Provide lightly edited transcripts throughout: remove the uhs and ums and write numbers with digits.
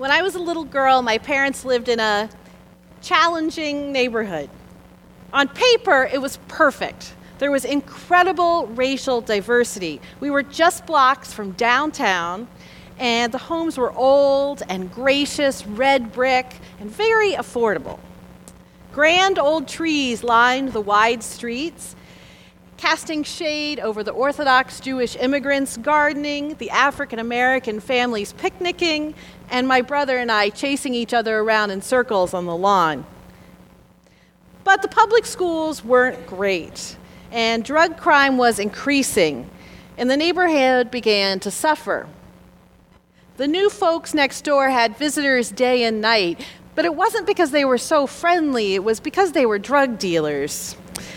When I was a little girl, my parents lived in a challenging neighborhood. On paper, it was perfect. There was incredible racial diversity. We were just blocks from downtown, and the homes were old and gracious, red brick, and very affordable. Grand old trees lined the wide streets, casting shade over the Orthodox Jewish immigrants gardening, the African American families picnicking, and my brother and I chasing each other around in circles on the lawn. But the public schools weren't great, and drug crime was increasing, and the neighborhood began to suffer. The new folks next door had visitors day and night, but it wasn't because they were so friendly, it was because they were drug dealers.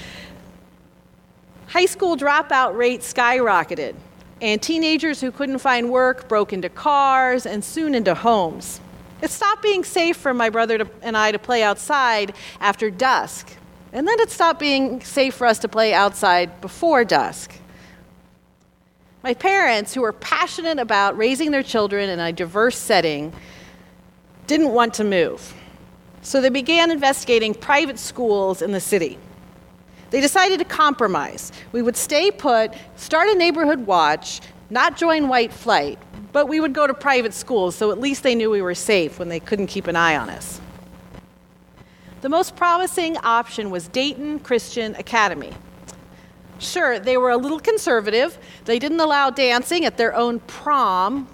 High school dropout rates skyrocketed, and teenagers who couldn't find work broke into cars and soon into homes. It stopped being safe for my brother and I to play outside after dusk, and then it stopped being safe for us to play outside before dusk. My parents, who were passionate about raising their children in a diverse setting, didn't want to move. So they began investigating private schools in the city. They decided to compromise. We would stay put, start a neighborhood watch, not join White Flight, but we would go to private schools, so at least they knew we were safe when they couldn't keep an eye on us. The most promising option was Dayton Christian Academy. Sure, they were a little conservative. They didn't allow dancing at their own prom,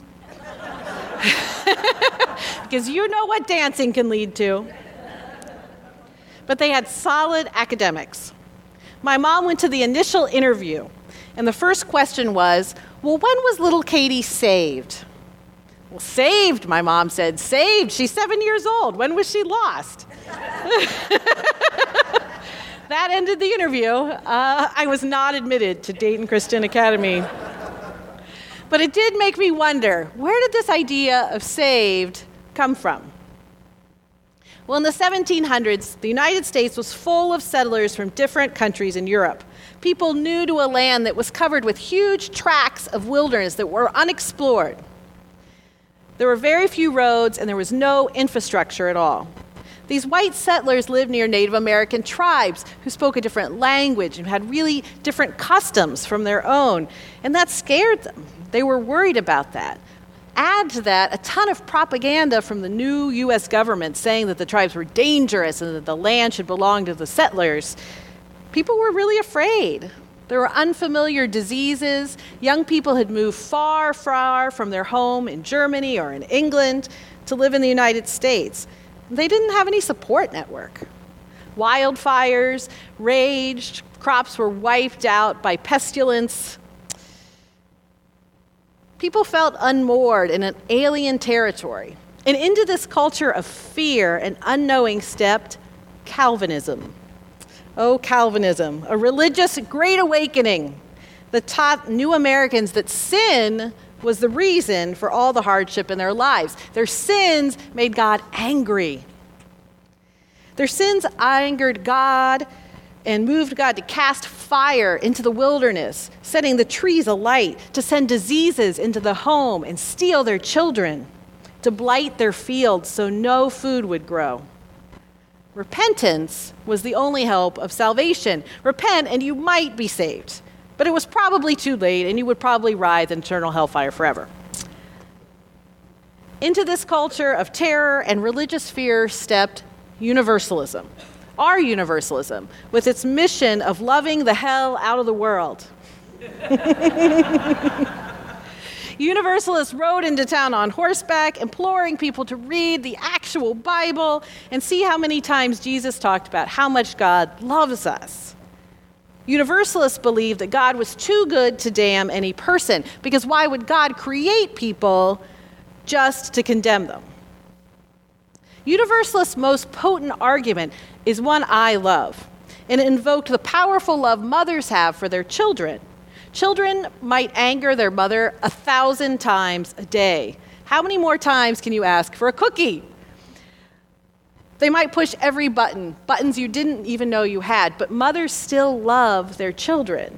because you know what dancing can lead to. But they had solid academics. My mom went to the initial interview, and the first question was, well, when was little Katie saved? Well, saved, my mom said. Saved. She's 7 years old. When was she lost? That ended the interview. I was not admitted to Dayton Christian Academy. But it did make me wonder, where did this idea of saved come from? Well, in the 1700s, the United States was full of settlers from different countries in Europe. People new to a land that was covered with huge tracts of wilderness that were unexplored. There were very few roads, and there was no infrastructure at all. These white settlers lived near Native American tribes who spoke a different language and had really different customs from their own, and that scared them. They were worried about that. Add to that a ton of propaganda from the new U.S. government saying that the tribes were dangerous and that the land should belong to the settlers. People were really afraid. There were unfamiliar diseases. Young people had moved far, far from their home in Germany or in England to live in the United States. They didn't have any support network. Wildfires raged, crops were wiped out by pestilence. People felt unmoored in an alien territory. And into this culture of fear and unknowing stepped Calvinism. Oh, Calvinism, a religious great awakening that taught new Americans that sin was the reason for all the hardship in their lives. Their sins made God angry. Their sins angered God and moved God to cast fire into the wilderness, setting the trees alight, to send diseases into the home and steal their children, to blight their fields so no food would grow. Repentance was the only hope of salvation. Repent and you might be saved. But it was probably too late, and you would probably writhe in eternal hellfire forever. Into this culture of terror and religious fear stepped Universalism. Our Universalism, with its mission of loving the hell out of the world. Universalists rode into town on horseback, imploring people to read the actual Bible and see how many times Jesus talked about how much God loves us. Universalists believed that God was too good to damn any person, because why would God create people just to condemn them? Universalists' most potent argument is one I love, and it invoked the powerful love mothers have for their children. Children might anger their mother 1,000 times a day. How many more times can you ask for a cookie? They might push every button, buttons you didn't even know you had, but mothers still love their children.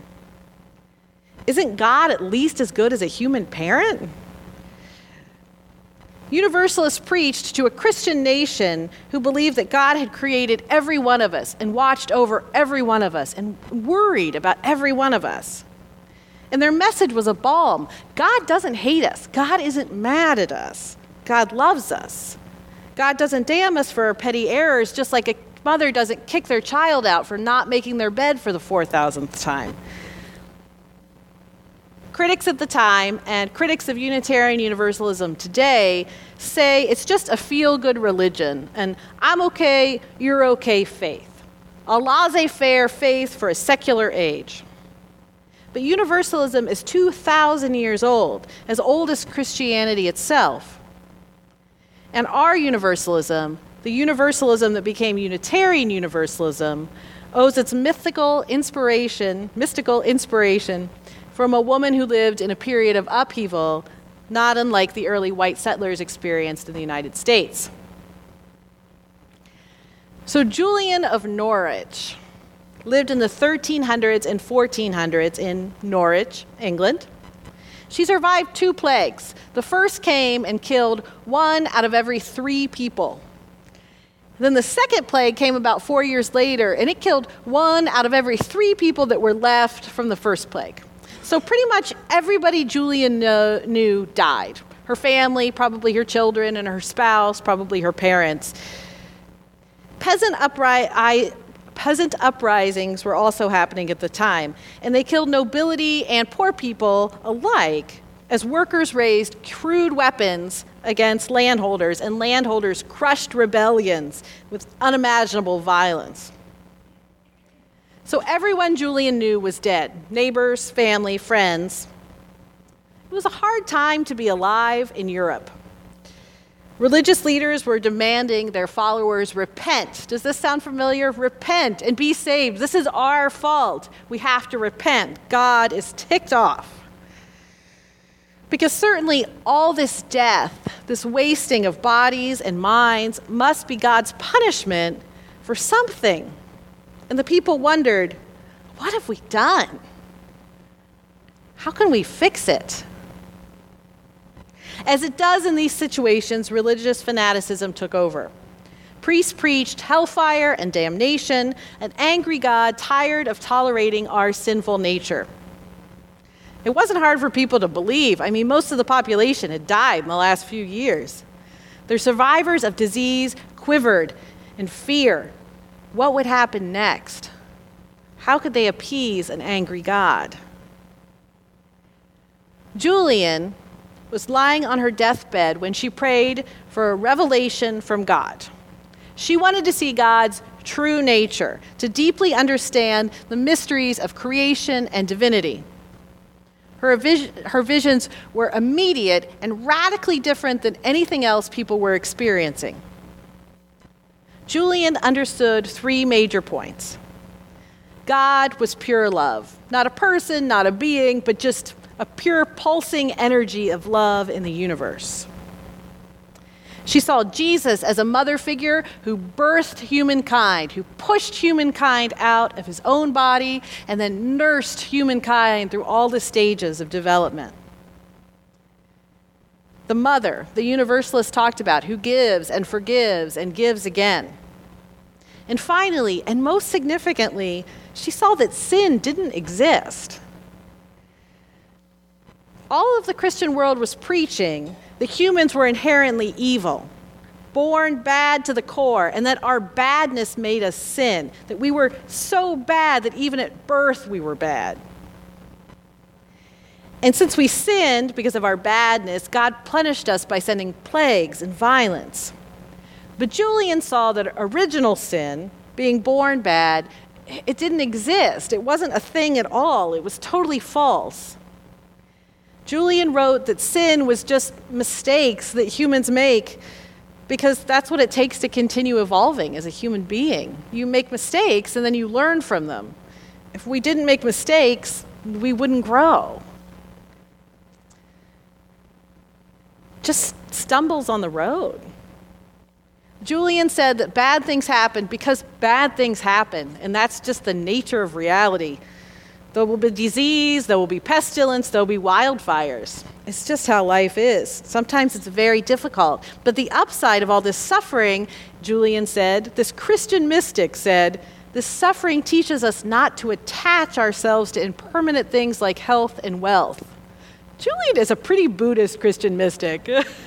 Isn't God at least as good as a human parent? Universalists preached to a Christian nation who believed that God had created every one of us and watched over every one of us and worried about every one of us. And their message was a balm. God doesn't hate us. God isn't mad at us. God loves us. God doesn't damn us for our petty errors, just like a mother doesn't kick their child out for not making their bed for the 4,000th time. Critics at the time and critics of Unitarian Universalism today say it's just a feel-good religion, and I'm okay, you're okay faith. A laissez-faire faith for a secular age. But Universalism is 2,000 years old as Christianity itself. And our Universalism, the Universalism that became Unitarian Universalism, owes its mystical inspiration from a woman who lived in a period of upheaval, not unlike the early white settlers experienced in the United States. So Julian of Norwich lived in the 1300s and 1400s in Norwich, England. She survived 2 plagues. The first came and killed 1 out of every 3 people. Then the second plague came about 4 years later, and it killed 1 out of every 3 people that were left from the first plague. So pretty much everybody Julian knew died. Her family, probably her children, and her spouse, probably her parents. Peasant uprisings were also happening at the time, and they killed nobility and poor people alike as workers raised crude weapons against landholders, and landholders crushed rebellions with unimaginable violence. So everyone Julian knew was dead, neighbors, family, friends. It was a hard time to be alive in Europe. Religious leaders were demanding their followers repent. Does this sound familiar? Repent and be saved. This is our fault. We have to repent. God is ticked off. Because certainly all this death, this wasting of bodies and minds, must be God's punishment for something. And the people wondered, what have we done? How can we fix it? As it does in these situations, religious fanaticism took over. Priests preached hellfire and damnation, an angry God tired of tolerating our sinful nature. It wasn't hard for people to believe. I mean, most of the population had died in the last few years. Their survivors of disease quivered in fear. What would happen next? How could they appease an angry God? Julian was lying on her deathbed when she prayed for a revelation from God. She wanted to see God's true nature, to deeply understand the mysteries of creation and divinity. Her visions were immediate and radically different than anything else people were experiencing. Julian understood 3 major points. God was pure love, not a person, not a being, but just a pure pulsing energy of love in the universe. She saw Jesus as a mother figure who birthed humankind, who pushed humankind out of his own body and then nursed humankind through all the stages of development. The mother, the Universalists talked about, who gives and forgives and gives again. And finally, and most significantly, she saw that sin didn't exist. All of the Christian world was preaching that humans were inherently evil, born bad to the core, and that our badness made us sin, that we were so bad that even at birth we were bad. And since we sinned because of our badness, God punished us by sending plagues and violence. But Julian saw that original sin, being born bad, it didn't exist. It wasn't a thing at all. It was totally false. Julian wrote that sin was just mistakes that humans make because that's what it takes to continue evolving as a human being. You make mistakes and then you learn from them. If we didn't make mistakes, we wouldn't grow. Just stumbles on the road. Julian said that bad things happen because bad things happen, and that's just the nature of reality. There will be disease, there will be pestilence, there will be wildfires. It's just how life is. Sometimes it's very difficult. But the upside of all this suffering, Julian said, this Christian mystic said, this suffering teaches us not to attach ourselves to impermanent things like health and wealth. Julian is a pretty Buddhist Christian mystic.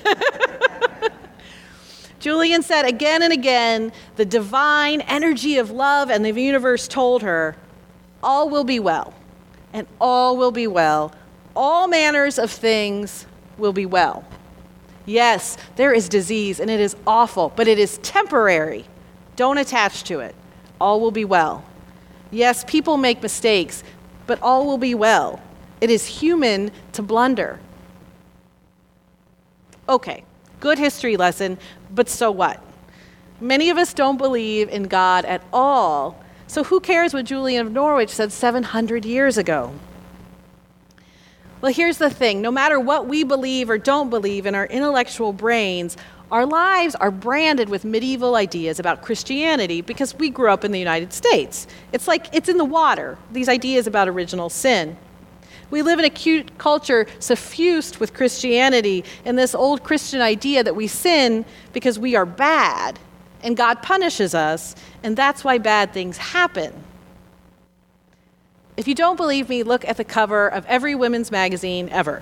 Julian said again and again, the divine energy of love and the universe told her, all will be well, and all will be well. All manners of things will be well. Yes, there is disease, and it is awful, but it is temporary. Don't attach to it. All will be well. Yes, people make mistakes, but all will be well. It is human to blunder. Okay, good history lesson, but so what? Many of us don't believe in God at all, so who cares what Julian of Norwich said 700 years ago? Well, here's the thing. No matter what we believe or don't believe in our intellectual brains, our lives are branded with medieval ideas about Christianity because we grew up in the United States. It's like it's in the water, these ideas about original sin. We live in a cute culture suffused with Christianity and this old Christian idea that we sin because we are bad and God punishes us, and that's why bad things happen. If you don't believe me, look at the cover of every women's magazine ever.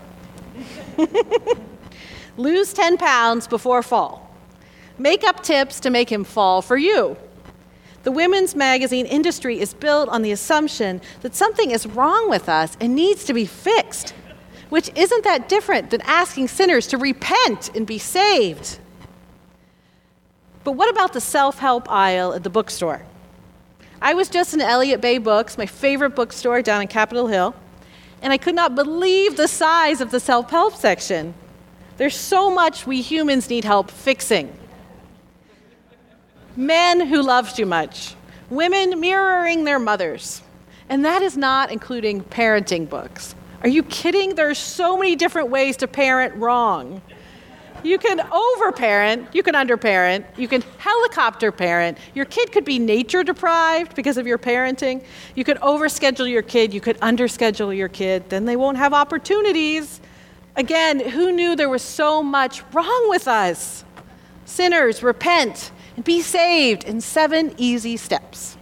Lose 10 pounds before fall. Makeup tips to make him fall for you. The women's magazine industry is built on the assumption that something is wrong with us and needs to be fixed, which isn't that different than asking sinners to repent and be saved. But what about the self-help aisle at the bookstore? I was just in Elliott Bay Books, my favorite bookstore down in Capitol Hill, and I could not believe the size of the self-help section. There's so much we humans need help fixing. Men who love too much, women mirroring their mothers, and that is not including parenting books. Are you kidding? There are so many different ways to parent wrong. You can overparent, you can underparent, you can helicopter parent. Your kid could be nature deprived because of your parenting. You could overschedule your kid, you could underschedule your kid, then they won't have opportunities. Again, who knew there was so much wrong with us? Sinners, repent and be saved in 7 easy steps.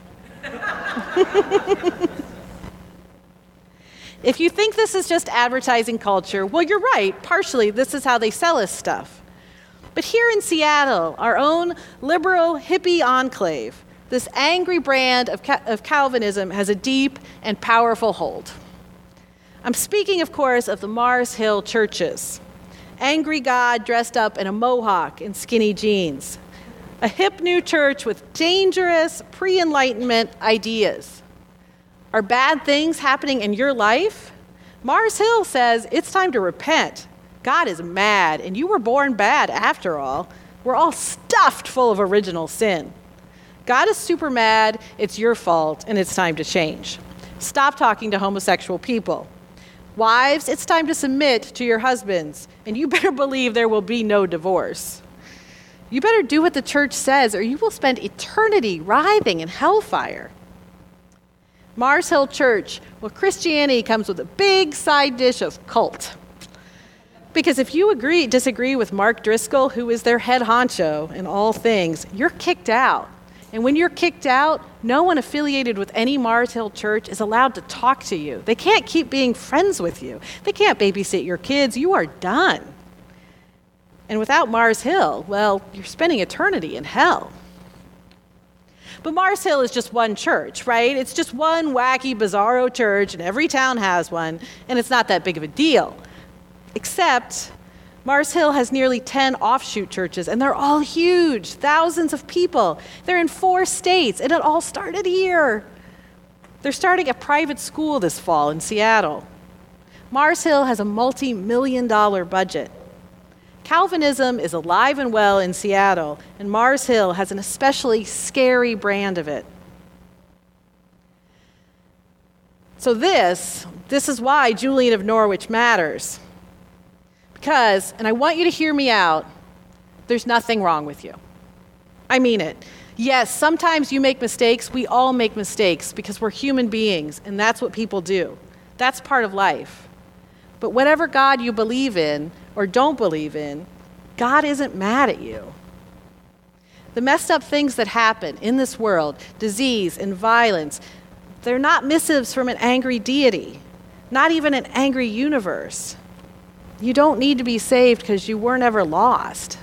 If you think this is just advertising culture, well, you're right. Partially, this is how they sell us stuff. But here in Seattle, our own liberal hippie enclave, this angry brand of Calvinism has a deep and powerful hold. I'm speaking, of course, of the Mars Hill churches. Angry God dressed up in a mohawk and skinny jeans. A hip new church with dangerous pre-Enlightenment ideas. Are bad things happening in your life? Mars Hill says it's time to repent. God is mad, and you were born bad after all. We're all stuffed full of original sin. God is super mad, it's your fault, and it's time to change. Stop talking to homosexual people. Wives, it's time to submit to your husbands, and you better believe there will be no divorce. You better do what the church says, or you will spend eternity writhing in hellfire. Mars Hill Church, well, Christianity comes with a big side dish of cult. Because if you disagree with Mark Driscoll, who is their head honcho in all things, you're kicked out. And when you're kicked out, no one affiliated with any Mars Hill Church is allowed to talk to you. They can't keep being friends with you. They can't babysit your kids. You are done. And without Mars Hill, well, you're spending eternity in hell. But Mars Hill is just one church, right? It's just one wacky, bizarro church, and every town has one, and it's not that big of a deal. Except Mars Hill has nearly 10 offshoot churches, and they're all huge, thousands of people. They're in 4 states, and it all started here. They're starting a private school this fall in Seattle. Mars Hill has a multi-million-dollar budget. Calvinism is alive and well in Seattle, and Mars Hill has an especially scary brand of it. So this is why Julian of Norwich matters. Because, and I want you to hear me out, there's nothing wrong with you. I mean it. Yes, sometimes you make mistakes. We all make mistakes because we're human beings, and that's what people do. That's part of life. But whatever God you believe in or don't believe in, God isn't mad at you. The messed up things that happen in this world, disease and violence, they're not missives from an angry deity, not even an angry universe. You don't need to be saved because you weren't ever lost.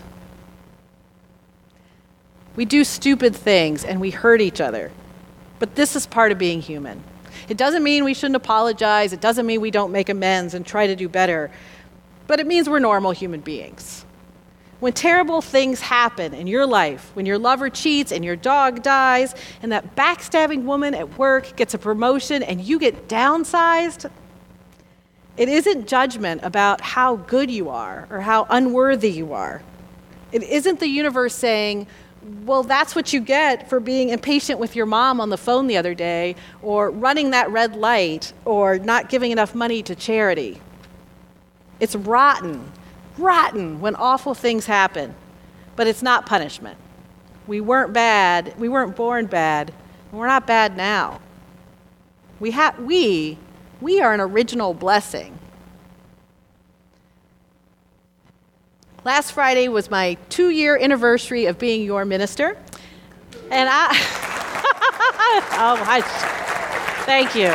We do stupid things and we hurt each other, but this is part of being human. It doesn't mean we shouldn't apologize. It doesn't mean we don't make amends and try to do better, but it means we're normal human beings. When terrible things happen in your life, when your lover cheats and your dog dies, and that backstabbing woman at work gets a promotion and you get downsized, it isn't judgment about how good you are or how unworthy you are. It isn't the universe saying, well, that's what you get for being impatient with your mom on the phone the other day, or running that red light, or not giving enough money to charity. It's rotten when awful things happen, but it's not punishment. We weren't bad, we weren't born bad, and we're not bad now. We are an original blessing. Last Friday was my 2-year anniversary of being your minister, and thank you.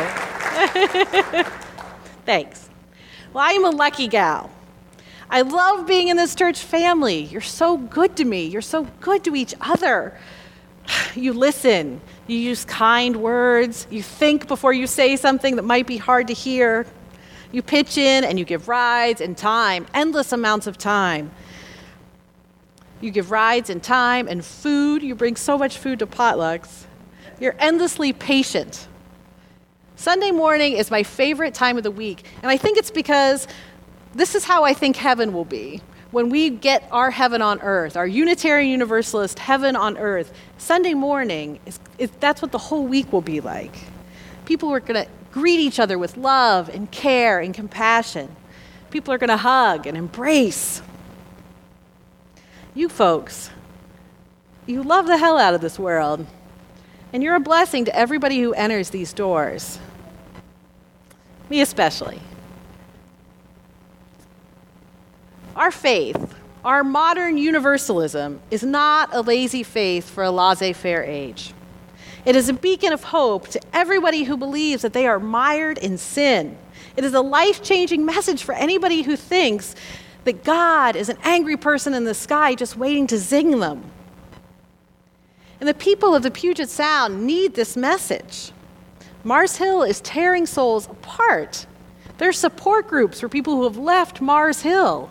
Thanks. Well, I am a lucky gal. I love being in this church family. You're so good to me. You're so good to each other. You listen. You use kind words. You think before you say something that might be hard to hear. You pitch in and you give rides and time, endless amounts of time. You give rides and time and food. You bring so much food to potlucks. You're endlessly patient. Sunday morning is my favorite time of the week, and I think it's because this is how I think heaven will be. When we get our heaven on earth, our Unitarian Universalist heaven on earth, Sunday morning, that's what the whole week will be like. People are going to greet each other with love and care and compassion. People are going to hug and embrace. You folks, you love the hell out of this world, and you're a blessing to everybody who enters these doors. Me especially. Our faith, our modern universalism, is not a lazy faith for a laissez-faire age. It is a beacon of hope to everybody who believes that they are mired in sin. It is a life-changing message for anybody who thinks that God is an angry person in the sky just waiting to zing them. And the people of the Puget Sound need this message. Mars Hill is tearing souls apart. There are support groups for people who have left Mars Hill.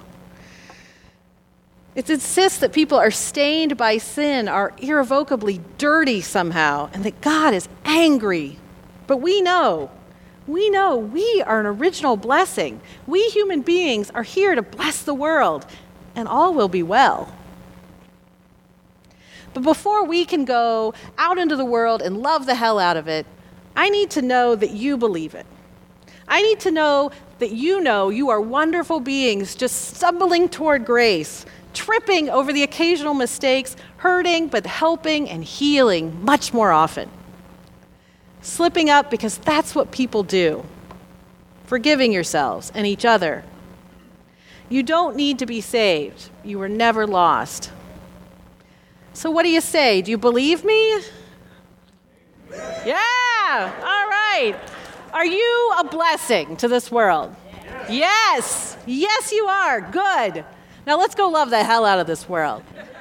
It insists that people are stained by sin, are irrevocably dirty somehow, and that God is angry. But we know we are an original blessing. We human beings are here to bless the world, and all will be well. But before we can go out into the world and love the hell out of it, I need to know that you believe it. I need to know that you are wonderful beings just stumbling toward grace, tripping over the occasional mistakes, hurting but helping and healing much more often. Slipping up because that's what people do. Forgiving yourselves and each other. You don't need to be saved. You were never lost. So what do you say? Do you believe me? Yeah! All right. Are you a blessing to this world? Yes! Yes, you are. Good. Now let's go love the hell out of this world.